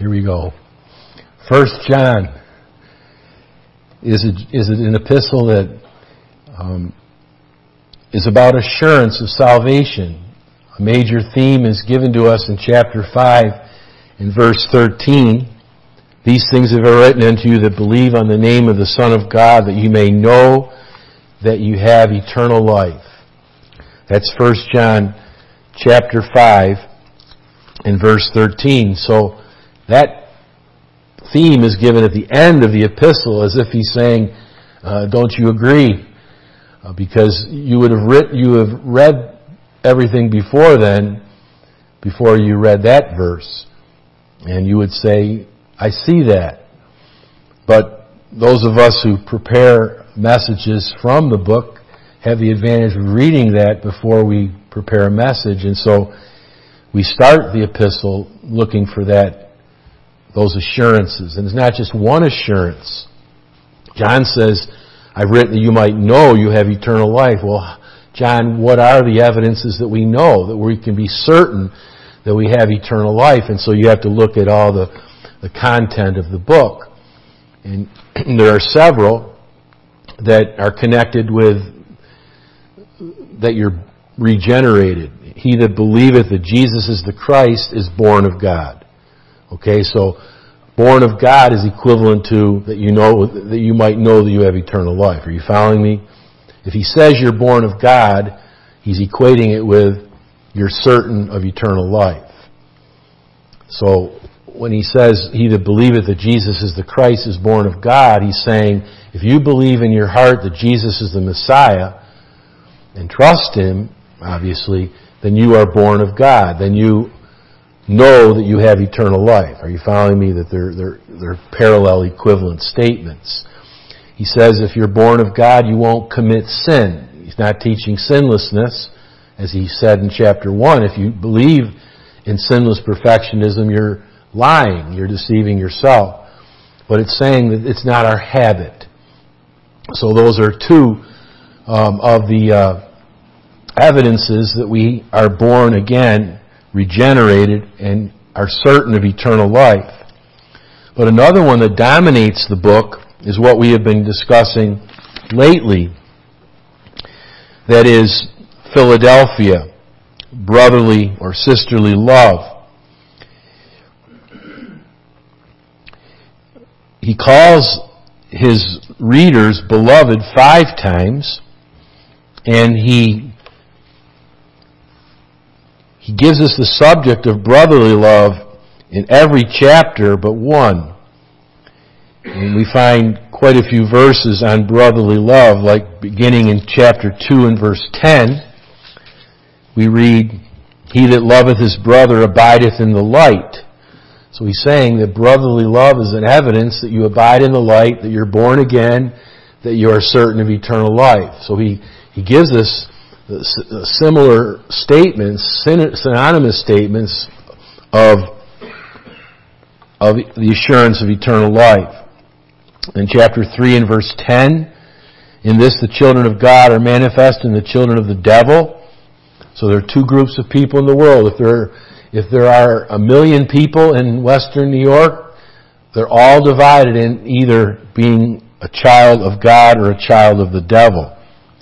Here we go. 1 John is an epistle that is about assurance of salvation. A major theme is given to us in chapter 5 in verse 13. These things have I written unto you that believe on the name of the Son of God, that you may know that you have eternal life. That's 1 John chapter 5 and verse 13. So that theme is given at the end of the epistle as if he's saying, don't you agree? Because you have read everything before then, before you read that verse. And you would say, I see that. But those of us who prepare messages from the book have the advantage of reading that before we prepare a message. And so we start the epistle looking for those assurances. And it's not just one assurance. John says, I've written that you might know you have eternal life. Well, John, what are the evidences that we know, that we can be certain that we have eternal life? And so you have to look at all the content of the book. And there are several that are connected with that you're regenerated. He that believeth that Jesus is the Christ is born of God. Okay, so born of God is equivalent to that you might know that you have eternal life. Are you following me? If he says you're born of God, he's equating it with you're certain of eternal life. So when he says he that believeth that Jesus is the Christ is born of God, he's saying if you believe in your heart that Jesus is the Messiah and trust him, obviously, then you are born of God. Then you know that you have eternal life. Are you following me? That they're parallel equivalent statements. He says if you're born of God, you won't commit sin. He's not teaching sinlessness. As he said in chapter 1, if you believe in sinless perfectionism, you're lying. You're deceiving yourself. But it's saying that it's not our habit. So those are two of the evidences that we are born again, regenerated, and are certain of eternal life. But another one that dominates the book is what we have been discussing lately. That is Philadelphia, brotherly or sisterly love. He calls his readers beloved 5 times, and he gives us the subject of brotherly love in every chapter but one. And we find quite a few verses on brotherly love, like beginning in chapter 2 and verse 10. We read, he that loveth his brother abideth in the light. So he's saying that brotherly love is an evidence that you abide in the light, that you're born again, that you are certain of eternal life. So he gives us similar statements, synonymous statements of the assurance of eternal life. In chapter 3 and verse 10, in this the children of God are manifest and the children of the devil. So there are two groups of people in the world. If there are 1 million people in Western New York, they're all divided in either being a child of God or a child of the devil.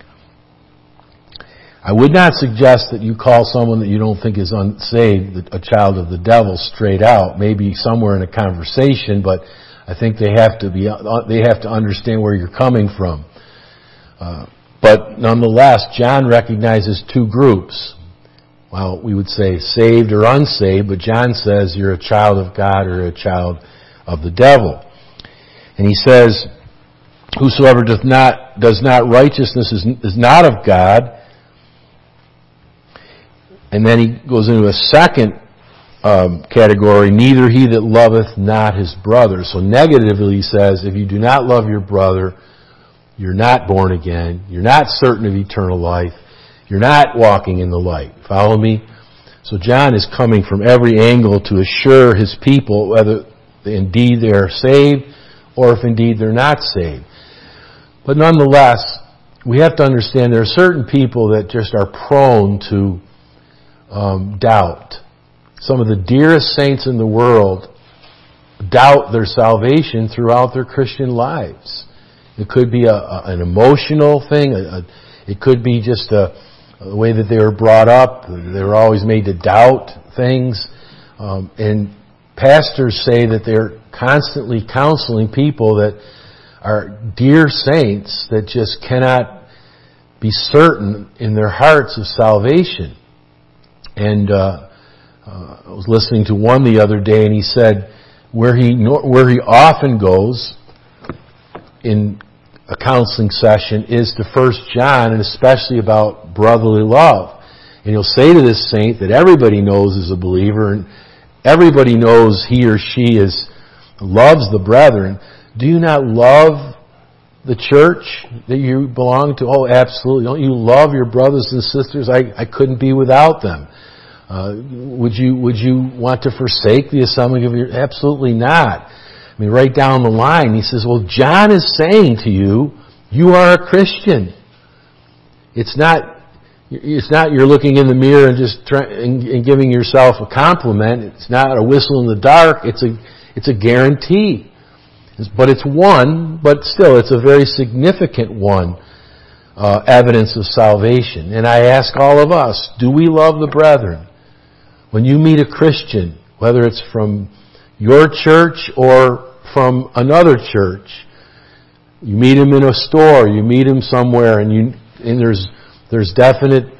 I would not suggest that you call someone that you don't think is unsaved a child of the devil straight out. Maybe somewhere in a conversation, but I think they have to understand where you're coming from. But nonetheless, John recognizes two groups. Well, we would say saved or unsaved, but John says you're a child of God or a child of the devil. And he says, whosoever does not righteousness is not of God. And then he goes into a second category, neither he that loveth not his brother. So negatively he says, if you do not love your brother, you're not born again, you're not certain of eternal life, you're not walking in the light. Follow me? So John is coming from every angle to assure his people whether indeed they are saved or if indeed they're not saved. But nonetheless, we have to understand there are certain people that just are prone to doubt. Some of the dearest saints in the world doubt their salvation throughout their Christian lives. It could be an emotional thing. It could be just the way that they were brought up. They were always made to doubt things. And pastors say that they're constantly counseling people that are dear saints that just cannot be certain in their hearts of salvation. And I was listening to one the other day, and he said where he often goes in a counseling session is to 1 John, and especially about brotherly love. And he'll say to this saint that everybody knows is a believer, and everybody knows he or she loves the brethren. Do you not love the church that you belong to? Oh, absolutely. Don't you love your brothers and sisters? I couldn't be without them. Would you want to forsake the assembling of your? Absolutely not. I mean, right down the line, he says, well, John is saying to you, you are a Christian. It's not you're looking in the mirror and just and giving yourself a compliment. It's not a whistle in the dark. It's a guarantee. But it's one, but still, it's a very significant one, evidence of salvation. And I ask all of us, do we love the brethren? When you meet a Christian, whether it's from your church or from another church, you meet him in a store, you meet him somewhere, and there's definite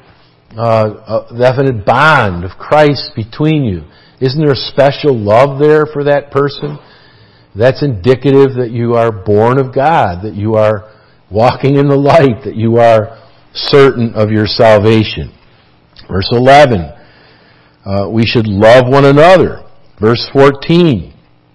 bond of Christ between you. Isn't there a special love there for that person? That's indicative that you are born of God, that you are walking in the light, that you are certain of your salvation. Verse 11, we should love one another. Verse 14,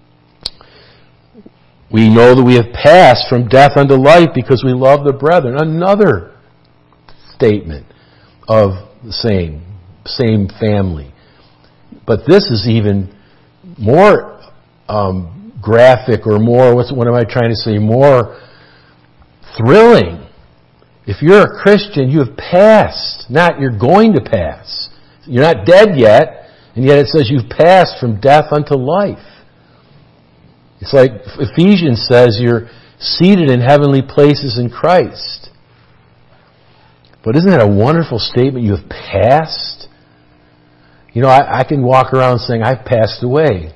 we know that we have passed from death unto life because we love the brethren. Another statement of the same family. But this is even more graphic, or more, what am I trying to say, more thrilling. If you're a Christian, you have passed, not you're going to pass. You're not dead yet, and yet it says you've passed from death unto life. It's like Ephesians says you're seated in heavenly places in Christ. But isn't that a wonderful statement? You have passed? You know, I can walk around saying, I've passed away.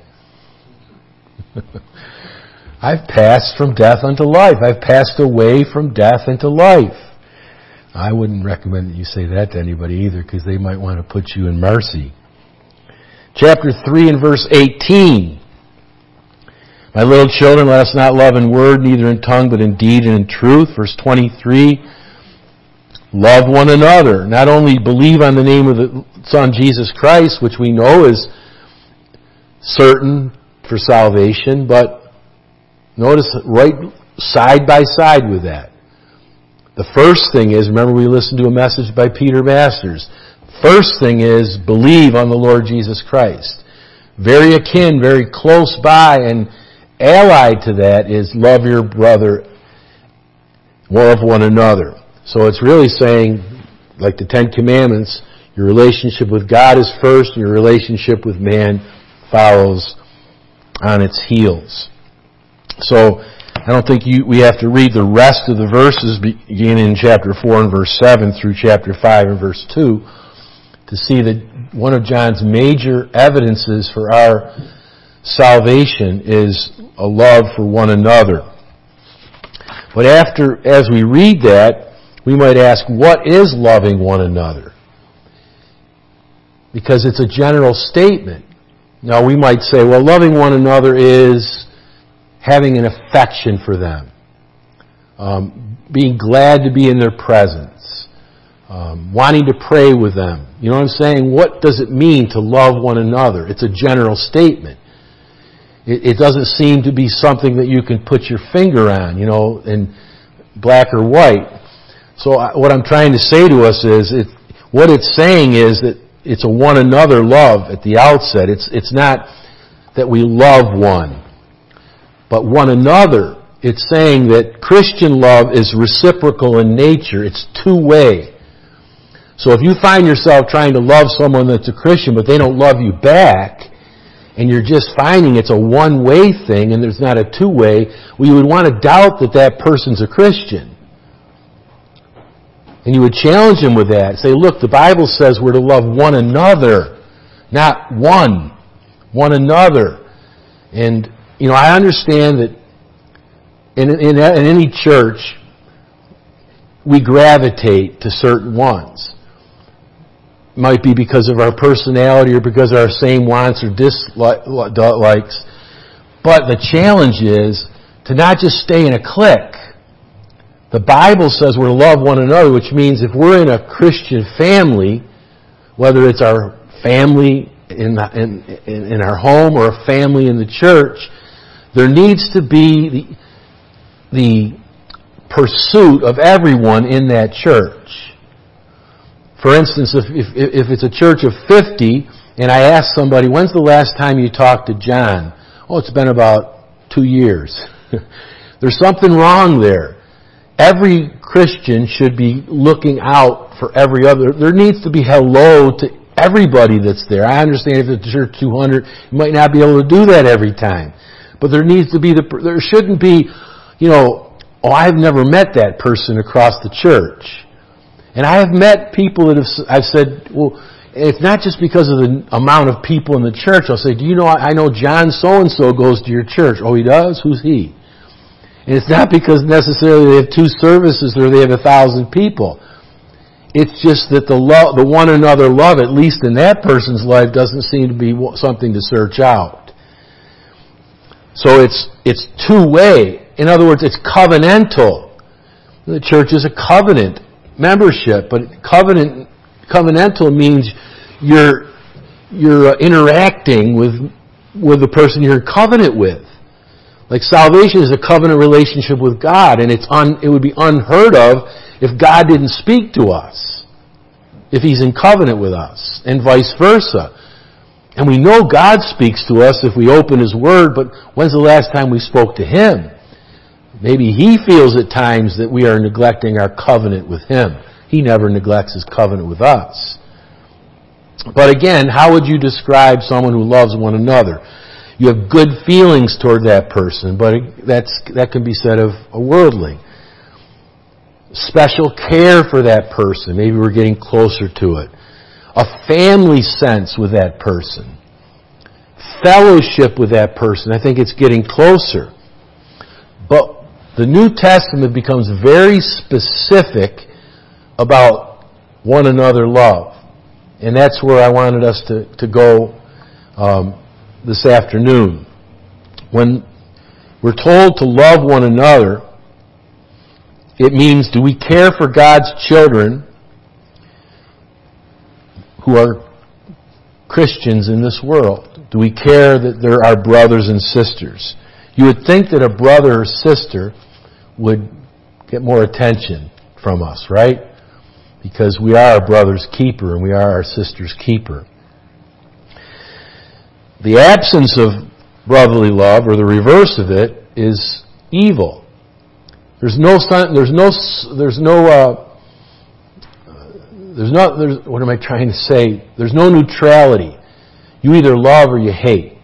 I've passed from death unto life. I've passed away from death into life. I wouldn't recommend that you say that to anybody either, because they might want to put you in mercy. Chapter 3 and verse 18. My little children, let us not love in word, neither in tongue, but in deed and in truth. Verse 23. Love one another. Not only believe on the name of the Son Jesus Christ, which we know is certain for salvation, but notice right side by side with that. The first thing is, remember we listened to a message by Peter Masters. First thing is, believe on the Lord Jesus Christ. Very akin, very close by, and allied to that is love your brother more of one another. So it's really saying, like the Ten Commandments, your relationship with God is first, and your relationship with man follows on its heels. So I don't think we have to read the rest of the verses beginning in chapter 4 and verse 7 through chapter 5 and verse 2 to see that one of John's major evidences for our salvation is a love for one another. But as we read that, we might ask, what is loving one another? Because it's a general statement. Now we might say, well, loving one another is having an affection for them, being glad to be in their presence, wanting to pray with them. You know what I'm saying? What does it mean to love one another? It's a general statement. It doesn't seem to be something that you can put your finger on, in black or white. So what I'm trying to say to us is, what it's saying is that it's a one another love at the outset. It's not that we love one, but one another. It's saying that Christian love is reciprocal in nature. It's two-way. So if you find yourself trying to love someone that's a Christian, but they don't love you back, and you're just finding it's a one-way thing and there's not a two-way, well, you would want to doubt that that person's a Christian. And you would challenge him with that. Say, look, the Bible says we're to love one another, not one another. And, I understand that in any church, we gravitate to certain ones. It might be because of our personality or because of our same wants or dislikes. But the challenge is to not just stay in a clique. The Bible says we're to love one another, which means if we're in a Christian family, whether it's our family in our home or a family in the church, there needs to be the pursuit of everyone in that church. For instance, if it's a church of 50, and I ask somebody, when's the last time you talked to John? Oh, it's been about 2 years. There's something wrong there. Every Christian should be looking out for every other. There needs to be hello to everybody that's there. I understand if it's a church 200, you might not be able to do that every time. But there needs to be there shouldn't be, I've never met that person across the church. And I have met people that I've said, well, it's not just because of the amount of people in the church. I'll say, do you know, I know John so-and-so goes to your church. Oh, he does? Who's he? And it's not because necessarily they have 2 services or they have 1,000 people. It's just that the one another love, at least in that person's life, doesn't seem to be something to search out. So it's two-way. In other words, it's covenantal. The church is a covenant membership, but covenantal means you're interacting with the person you're in covenant with. Like salvation is a covenant relationship with God, and it would be unheard of if God didn't speak to us, if He's in covenant with us, and vice versa. And we know God speaks to us if we open His Word, but when's the last time we spoke to Him? Maybe He feels at times that we are neglecting our covenant with Him. He never neglects His covenant with us. But again, how would you describe someone who loves one another? You have good feelings toward that person, but that can be said of a worldling. Special care for that person. Maybe we're getting closer to it. A family sense with that person. Fellowship with that person. I think it's getting closer. But the New Testament becomes very specific about one another love. And that's where I wanted us to go this afternoon. When we're told to love one another, it means, do we care for God's children who are Christians in this world? Do we care that they're our brothers and sisters? You would think that a brother or sister would get more attention from us, right? Because we are our brother's keeper and we are our sister's keeper. The absence of brotherly love, or the reverse of it, is evil. What am I trying to say? There's no neutrality. You either love or you hate.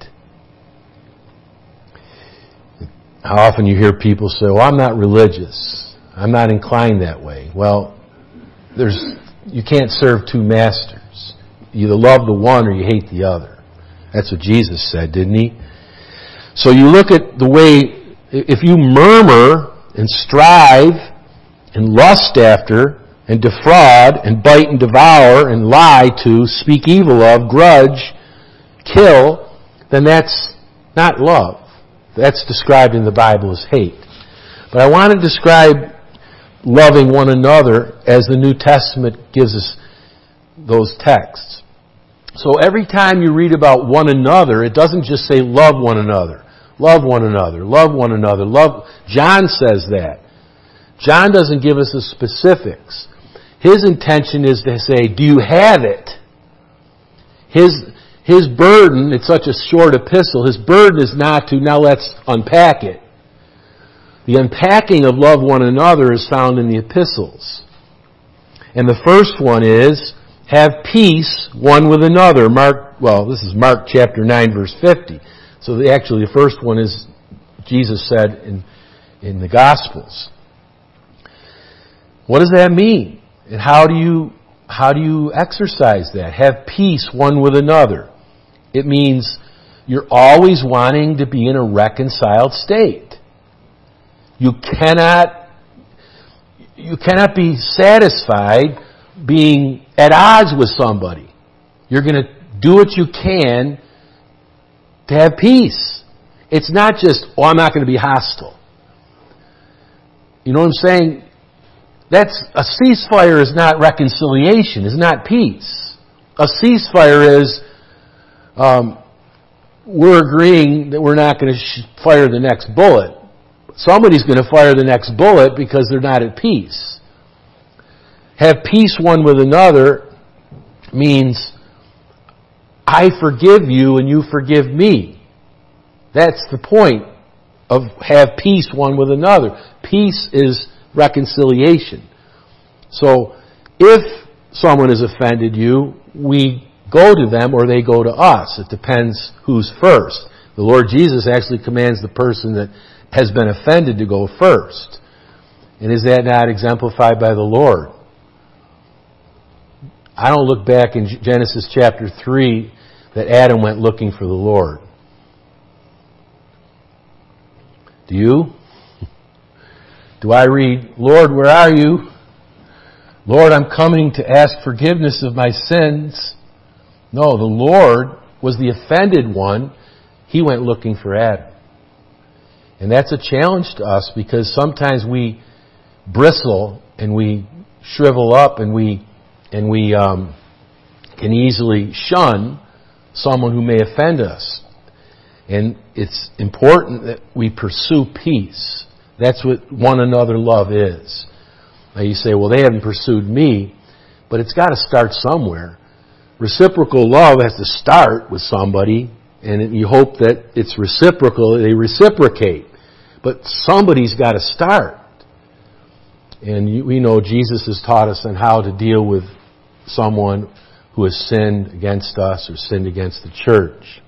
How often you hear people say, well, I'm not religious. I'm not inclined that way. Well, you can't serve 2 masters. You either love the one or you hate the other. That's what Jesus said, didn't He? So you look at the way, if you murmur and strive and lust after and defraud and bite and devour and lie to, speak evil of, grudge, kill, then that's not love. That's described in the Bible as hate. But I want to describe loving one another as the New Testament gives us those texts. So every time you read about one another, it doesn't just say love one another. Love one another. Love one another. Love. John says that. John doesn't give us the specifics. His intention is to say, do you have it? His burden, it's such a short epistle, his burden is not to, now let's unpack it. The unpacking of love one another is found in the epistles. And the first one is Have peace one with another. This is Mark chapter 9, verse 50. So actually the first one is Jesus said in the Gospels. What does that mean? And how do you exercise that? Have peace one with another. It means you're always wanting to be in a reconciled state. You cannot be satisfied being at odds with somebody. You're going to do what you can to have peace. It's not just, I'm not going to be hostile. You know what I'm saying? A ceasefire is not reconciliation, is not peace. A ceasefire is, we're agreeing that we're not going to fire the next bullet. Somebody's going to fire the next bullet because they're not at peace. Have peace one with another means I forgive you and you forgive me. That's the point of have peace one with another. Peace is reconciliation. So if someone has offended you, we go to them or they go to us. It depends who's first. The Lord Jesus actually commands the person that has been offended to go first. And is that not exemplified by the Lord? I don't look back in Genesis chapter 3 that Adam went looking for the Lord. Do you? Do I read, Lord, where are you? Lord, I'm coming to ask forgiveness of my sins. No, the Lord was the offended one. He went looking for Adam. And that's a challenge to us because sometimes we bristle and we shrivel up and we can easily shun someone who may offend us. And it's important that we pursue peace. That's what one another love is. Now you say, well, they haven't pursued me, but it's got to start somewhere. Reciprocal love has to start with somebody, and you hope that it's reciprocal, they reciprocate. But somebody's got to start. And we know Jesus has taught us on how to deal with someone who has sinned against us or sinned against the church.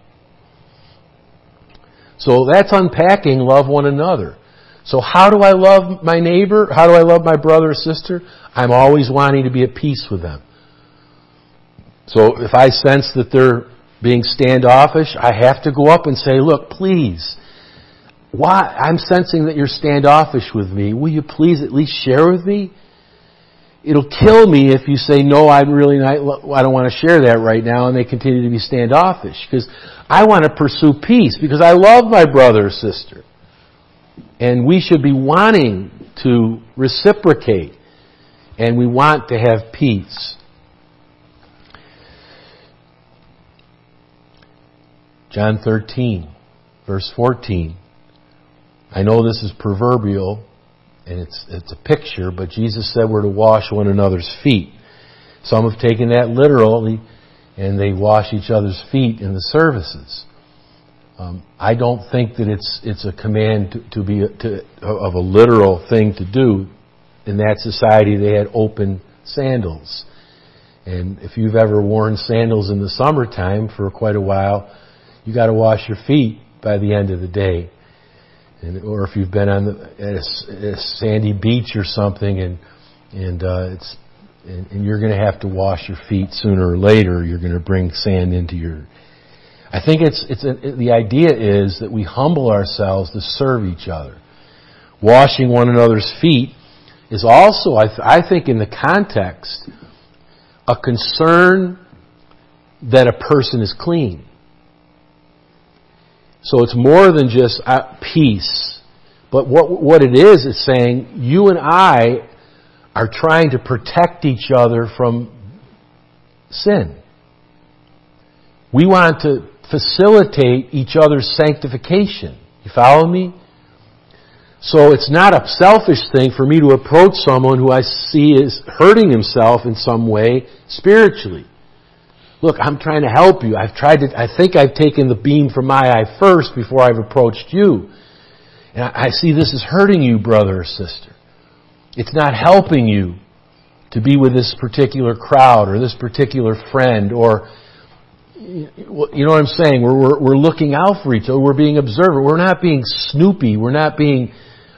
So that's unpacking love one another. So how do I love my neighbor? How do I love my brother or sister? I'm always wanting to be at peace with them. So if I sense that they're being standoffish, I have to go up and say, look, please, why? I'm sensing that you're standoffish with me. Will you please at least share with me? It'll kill me if you say, no, I don't want to share that right now, and they continue to be standoffish. Because I want to pursue peace, because I love my brother or sister. And we should be wanting to reciprocate, and we want to have peace. John 13, verse 14. I know this is proverbial, and it's a picture, but Jesus said we're to wash one another's feet. Some have taken that literally, and they wash each other's feet in the services. I don't think that it's a command of a literal thing to do. In that society, they had open sandals. And if you've ever worn sandals in the summertime for quite a while, you got to wash your feet by the end of the day. Or if you've been at a sandy beach or something, and you're going to have to wash your feet sooner or later. You're going to bring sand into your. I think the idea is that we humble ourselves to serve each other. Washing one another's feet is also, I think, in the context, a concern that a person is clean. So it's more than just peace. But what it is, it's saying you and I are trying to protect each other from sin. We want to facilitate each other's sanctification. You follow me? So it's not a selfish thing for me to approach someone who I see is hurting himself in some way spiritually. Look, I'm trying to help you. I think I've taken the beam from my eye first before I've approached you. And I see this is hurting you, brother or sister. It's not helping you. to be with this particular crowd or this particular friend, or you know what I'm saying? We're looking out for each other. We're being observant. We're not being snoopy. We're not being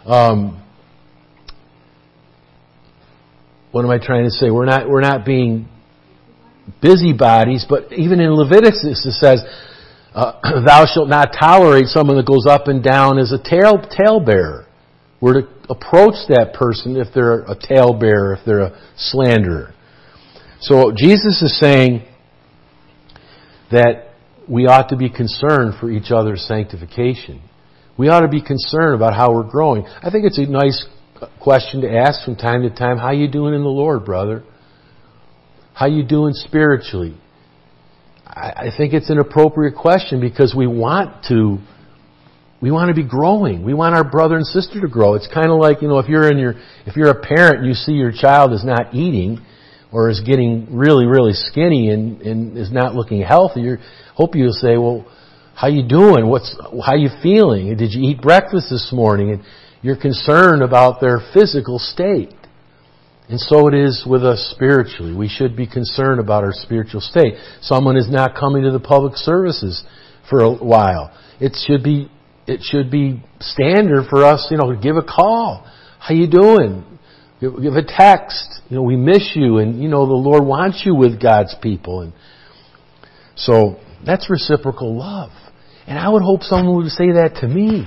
what am I trying to say? We're not being busybodies. But even in Leviticus it says, "Thou shalt not tolerate someone that goes up and down as a talebearer." We're to approach that person if they're a talebearer, if they're a slanderer. So Jesus is saying that we ought to be concerned for each other's sanctification. We ought to be concerned about how we're growing. I think it's a nice question to ask from time to time. How you doing in the Lord, brother? How you doing spiritually? I think it's an appropriate question because we want to be growing. We want our brother and sister to grow. It's kind of like, if you're a parent and you see your child is not eating or is getting really, really skinny and is not looking healthy, hope you'll say, well, how you doing? How you feeling? Did you eat breakfast this morning? And you're concerned about their physical state. And so it is with us spiritually. We should be concerned about our spiritual state. Someone is not coming to the public services for a while. It should be standard for us, to give a call. How you doing? Give a text. We miss you, and the Lord wants you with God's people. And so that's reciprocal love. And I would hope someone would say that to me.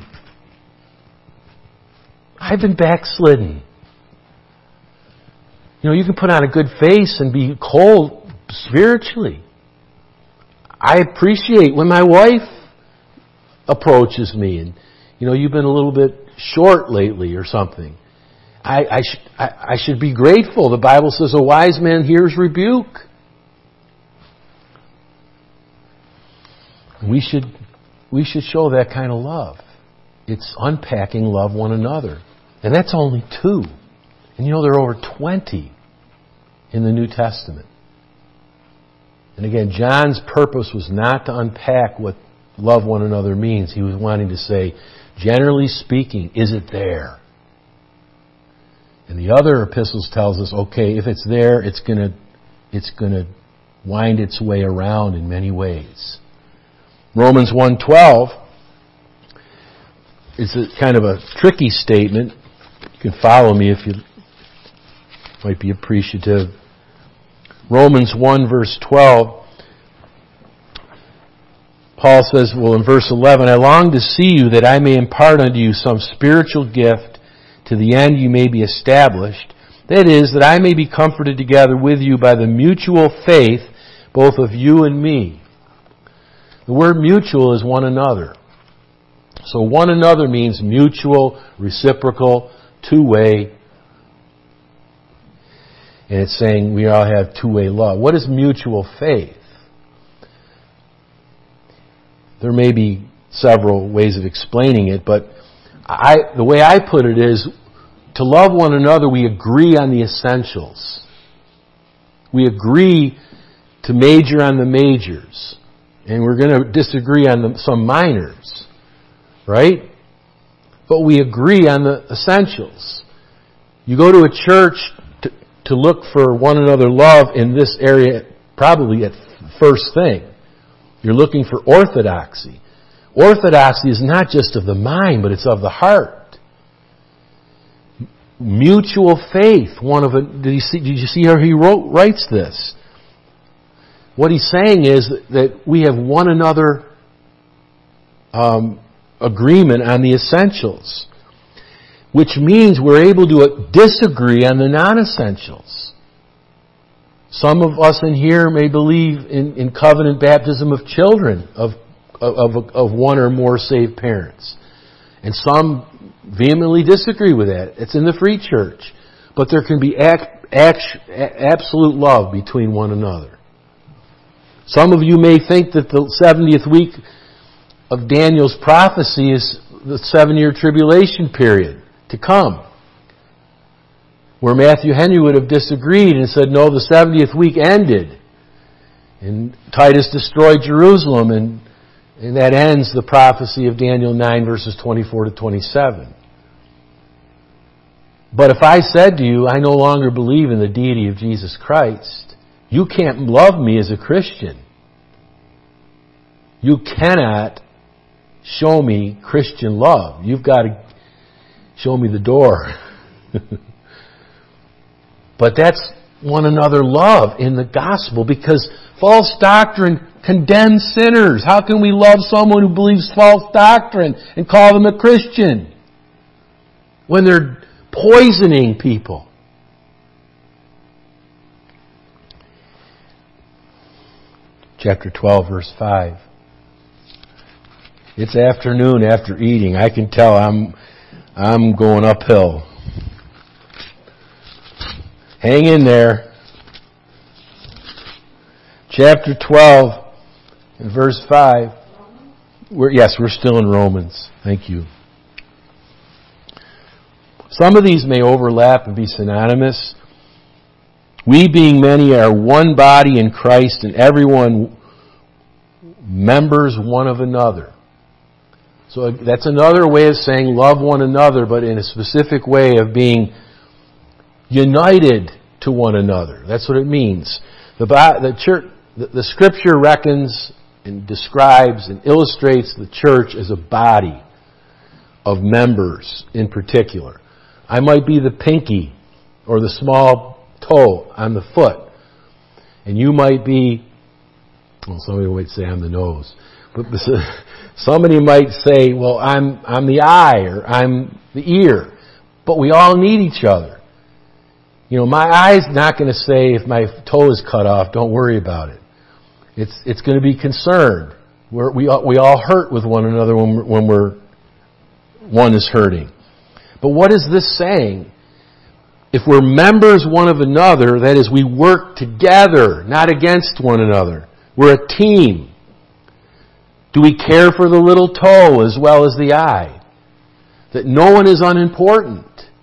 I've been backslidden. You can put on a good face and be cold spiritually. I appreciate when my wife approaches me and, you've been a little bit short lately or something. I should be grateful. The Bible says a wise man hears rebuke. We should show that kind of love. It's unpacking love one another. And that's only 2. And there are over 20 in the New Testament. And again, John's purpose was not to unpack what love one another means. He was wanting to say, generally speaking, is it there? And the other epistles tells us, okay, if it's there, it's going to wind its way around in many ways. Romans 1:12 is a kind of a tricky statement. You can follow me if you might be appreciative. Romans 1 verse 12, Paul says, in verse 11, I long to see you that I may impart unto you some spiritual gift to the end you may be established. That is, that I may be comforted together with you by the mutual faith, both of you and me. The word mutual is one another. So one another means mutual, reciprocal, two-way. And it's saying we all have two-way love. What is mutual faith? There may be several ways of explaining it, but the way I put it is, to love one another, we agree on the essentials. We agree to major on the majors. And we're going to disagree on some minors. Right? But we agree on the essentials. You go to a church to look for one another love in this area, probably at first thing. You're looking for orthodoxy. Orthodoxy is not just of the mind, but it's of the heart. Mutual faith. Did you see how he writes this? What he's saying is that we have one another agreement on the essentials, which means we're able to disagree on the non-essentials. Some of us in here may believe in covenant baptism of children of one or more saved parents. And some vehemently disagree with that. It's in the free church. But there can be absolute love between one another. Some of you may think that the 70th week of Daniel's prophecy is the 7-year tribulation period to come. Where Matthew Henry would have disagreed and said, no, the 70th week ended. And Titus destroyed Jerusalem, and that ends the prophecy of Daniel 9 verses 24 to 27. But if I said to you, I no longer believe in the deity of Jesus Christ, you can't love me as a Christian. You cannot show me Christian love. You've got to show me the door. But that's one another love in the gospel, because false doctrine condemns sinners. How can we love someone who believes false doctrine and call them a Christian when they're poisoning people? Chapter 12, verse 5. It's afternoon after eating. I can tell I'm going uphill. Hang in there. Chapter 12 and verse 5. We're still in Romans. Thank you. Some of these may overlap and be synonymous. We being many are one body in Christ, and everyone members one of another. So that's another way of saying love one another, but in a specific way of being united to one another. That's what it means. The Scripture reckons and describes and illustrates the church as a body of members in particular. I might be the pinky or the small toe on the foot, and you might be, well, somebody might say I'm the nose, but somebody might say, well, I'm the eye or I'm the ear, but we all need each other. You know, my eye's not going to say if my toe is cut off, don't worry about it. It's going to be concerned. We all hurt with one another when one is hurting. But what is this saying? If we're members one of another, that is, we work together, not against one another. We're a team. Do we care for the little toe as well as the eye? That no one is unimportant.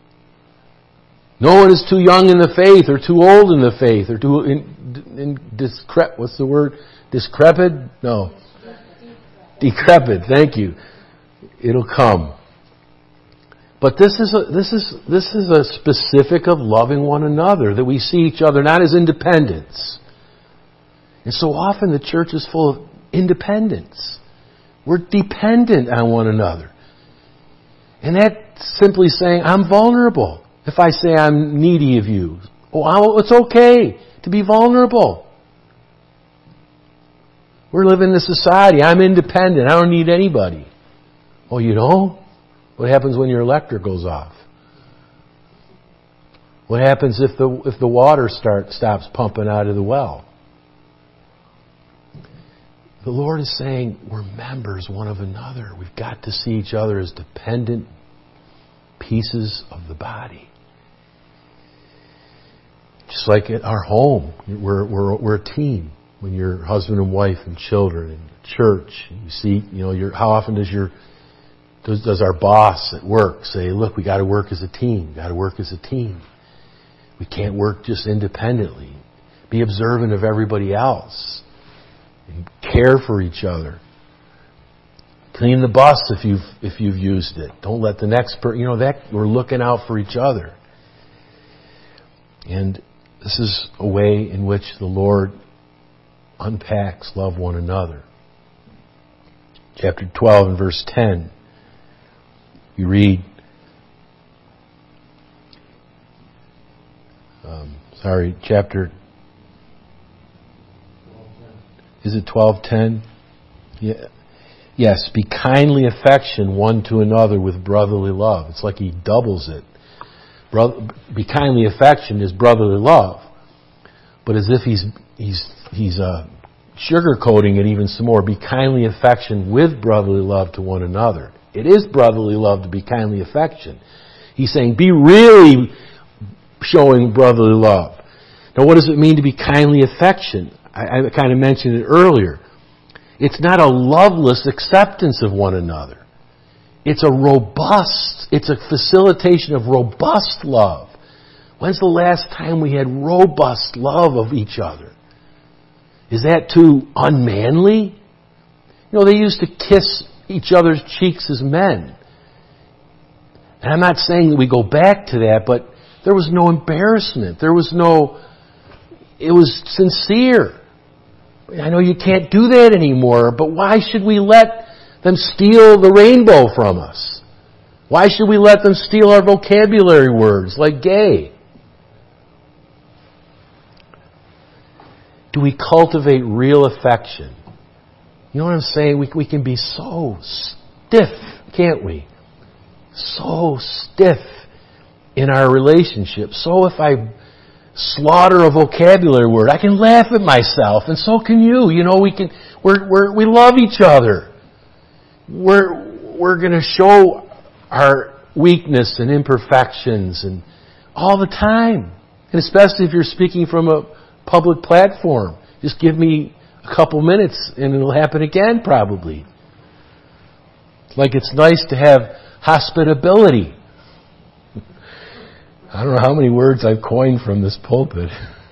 No one is too young in the faith or too old in the faith or too what's the word? Discrepid? No. Decrepit. Thank you. It'll come. But this is a specific of loving one another, that we see each other not as independents. And so often the church is full of independence. We're dependent on one another. And that's simply saying, I'm vulnerable. If I say I'm needy of you, it's okay to be vulnerable. We're living in a society. I'm independent. I don't need anybody. Oh, you don't? What happens when your electric goes off? What happens if the water stops pumping out of the well? The Lord is saying we're members one of another. We've got to see each other as dependent pieces of the body. Just like at our home, we're a team. When you're husband and wife and children and church, you see, how often does our boss at work say, "Look, we got to work as a team. We got to work as a team. We can't work just independently. Be observant of everybody else and care for each other. Clean the bus if you've used it. Don't let the next person. That we're looking out for each other." And this is a way in which the Lord unpacks love one another. Chapter 12 and verse 10. You read, chapter, is it 12:10? Yeah. Yes, be kindly affection one to another with brotherly love. It's like he doubles it. Be kindly affection is brotherly love, but as if he's sugarcoating it even some more. Be kindly affection with brotherly love to one another. It is brotherly love to be kindly affection. He's saying be really showing brotherly love. Now, what does it mean to be kindly affection? I kind of mentioned it earlier. It's not a loveless acceptance of one another. It's a facilitation of robust love. When's the last time we had robust love of each other? Is that too unmanly? They used to kiss each other's cheeks as men. And I'm not saying that we go back to that, but there was no embarrassment. It was sincere. I know you can't do that anymore, but why should we let them steal the rainbow from us? Why should we let them steal our vocabulary words like gay? Do we cultivate real affection? You know what I'm saying? We can be so stiff, can't we? So stiff in our relationship. So if I slaughter a vocabulary word, I can laugh at myself, and so can you. You know, we love each other. We're going to show our weakness and imperfections and all the time. And especially if you're speaking from a public platform. Just give me a couple minutes and it'll happen again probably. Like it's nice to have hospitability. I don't know how many words I've coined from this pulpit.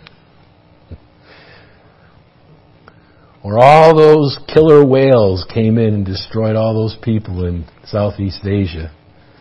Or all those killer whales came in and destroyed all those people in Southeast Asia.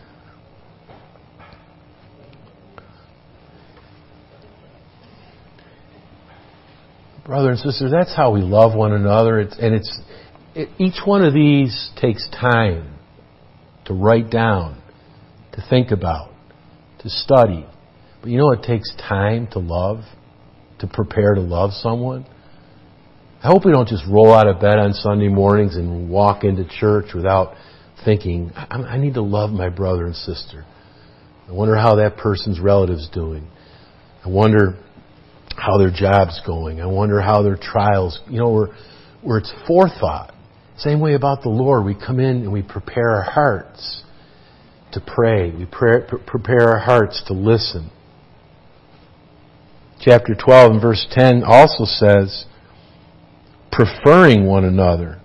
Brother and sister, that's how we love one another. Each one of these takes time to write down, to think about, to study. But you know it takes time to love, to prepare to love someone? I hope we don't just roll out of bed on Sunday mornings and walk into church without thinking, I need to love my brother and sister. I wonder how that person's relative's doing. I wonder how their job's going. I wonder how their trials, where it's forethought. Same way about the Lord. We come in and we prepare our hearts to pray. We prepare our hearts to listen. Chapter 12 and verse 10 also says, preferring one another.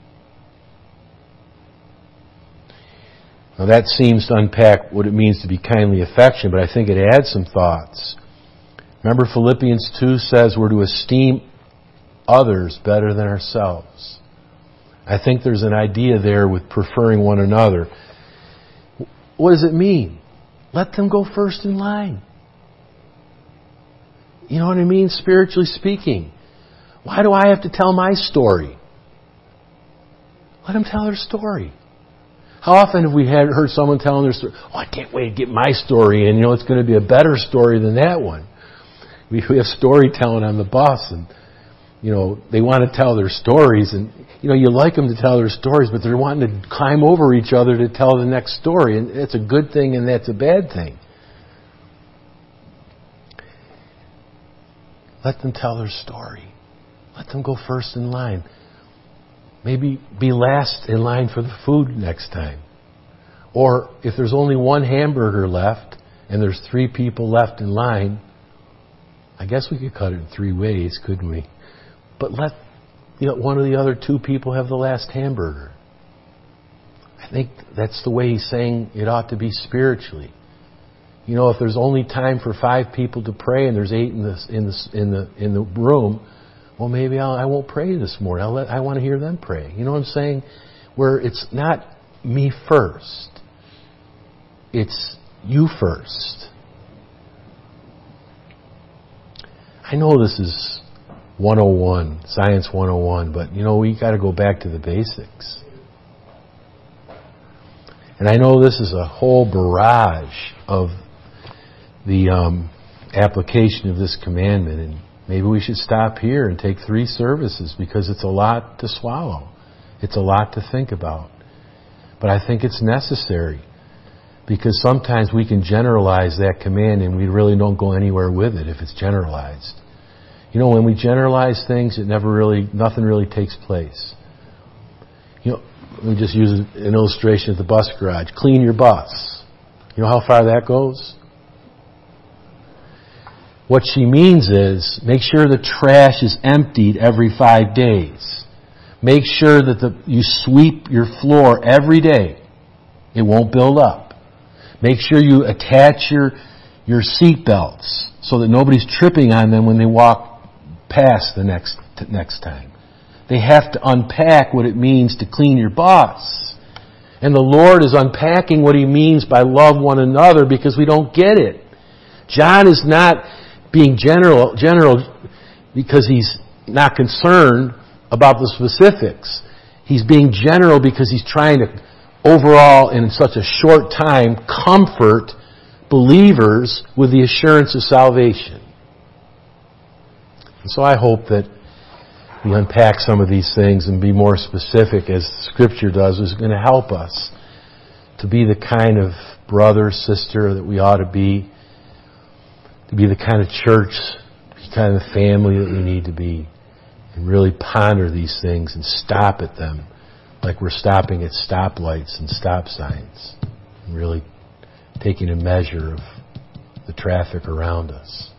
Now that seems to unpack what it means to be kindly affectionate, but I think it adds some thoughts. Remember Philippians 2 says we're to esteem others better than ourselves. I think there's an idea there with preferring one another. What does it mean? Let them go first in line. You know what I mean? Spiritually speaking. Why do I have to tell my story? Let them tell their story. How often have we heard someone telling their story? Oh, I can't wait to get my story in. It's going to be a better story than that one. We have storytelling on the bus, and they want to tell their stories, and you like them to tell their stories, but they're wanting to climb over each other to tell the next story, and that's a good thing and that's a bad thing. Let them tell their story. Let them go first in line. Maybe be last in line for the food next time. Or if there's only one hamburger left and there's 3 people left in line, I guess we could cut it in 3 ways, couldn't we? But let one of the other 2 people have the last hamburger. I think that's the way he's saying it ought to be spiritually. If there's only time for 5 people to pray and there's 8 in the room, well, maybe I won't pray this morning. I want to hear them pray. You know what I'm saying? Where it's not me first. It's you first. I know this is 101, Science 101, but we got to go back to the basics. And I know this is a whole barrage of the application of this commandment, and maybe we should stop here and take 3 services because it's a lot to swallow. It's a lot to think about. But I think it's necessary because sometimes we can generalize that command and we really don't go anywhere with it if it's generalized. When we generalize things, nothing really takes place. Let me just use an illustration at the bus garage. Clean your bus. You know how far that goes? What she means is, make sure the trash is emptied every 5 days. Make sure that you sweep your floor every day. It won't build up. Make sure you attach your seat belts so that nobody's tripping on them when they walk past the next time. They have to unpack what it means to clean your bus. And the Lord is unpacking what He means by love one another because we don't get it. John is not being general because he's not concerned about the specifics. He's being general because he's trying to, overall, in such a short time, comfort believers with the assurance of salvation. And so I hope that we unpack some of these things and be more specific, as Scripture does, is going to help us to be the kind of brother, sister that we ought to be the kind of church, the kind of family that we need to be, and really ponder these things and stop at them like we're stopping at stoplights and stop signs, and really taking a measure of the traffic around us.